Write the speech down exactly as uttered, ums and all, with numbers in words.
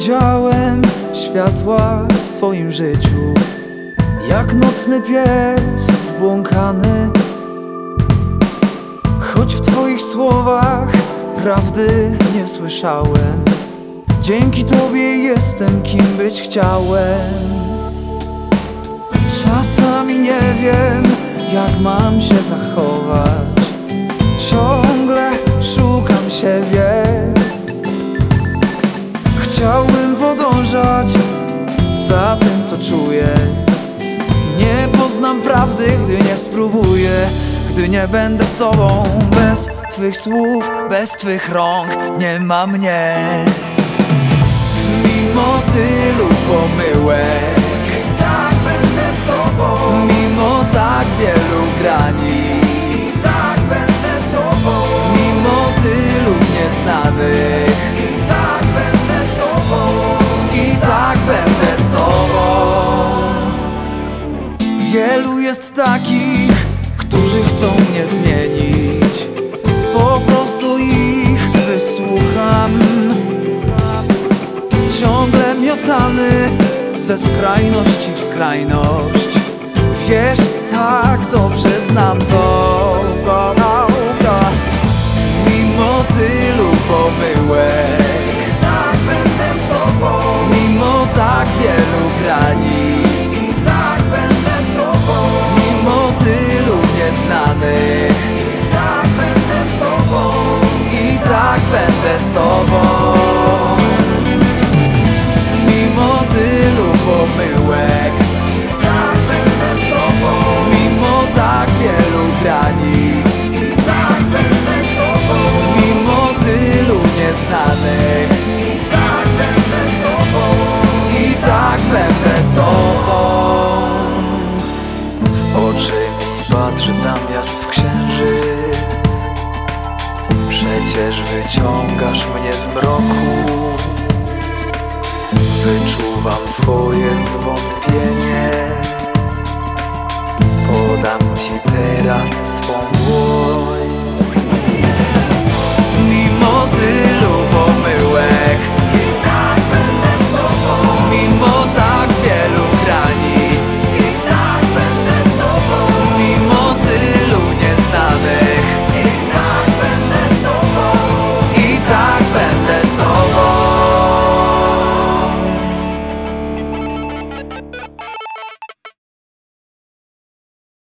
widziałem światła w swoim życiu, jak nocny pies zbłąkany. Choć w twoich słowach prawdy nie słyszałem, dzięki tobie jestem, kim być chciałem. Czasami nie wiem, jak mam się zachować, ciągle szukam siebie. Chciałbym podążać za tym, co czuję. Nie poznam prawdy, gdy nie spróbuję, gdy nie będę sobą. Bez twych słów, bez twych rąk nie ma mnie. Mimo tylu pomyłek i tak będę z tobą. Mimo tak wielu granic i tak będę z tobą. Mimo tylu nieznanych i tak będę z tobą. I tak będę sobą. Wielu jest takich, którzy chcą mnie zmienić. Po prostu ich wysłucham. Ciągle miotany ze skrajności w skrajność. Wiesz, tak dobrze znam to. Mimo tylu pomyłek i tak będę z tobą. Mimo tak wielu granic i tak będę z tobą. Mimo tylu nieznanych i tak będę z tobą. I tak będę sobą. Mimo tylu pomyłek i tak będę z tobą. Mimo tak wielu granic i tak będę z tobą. Mimo tylu nieznanych i tak będę z tobą. I tak będę sobą. Oczy mi patrzy zamiast w księżyc. Przecież wyciągasz mnie z mroku. Wyczuwam twoje zwątpienie. Podam ci teraz swą dłoń.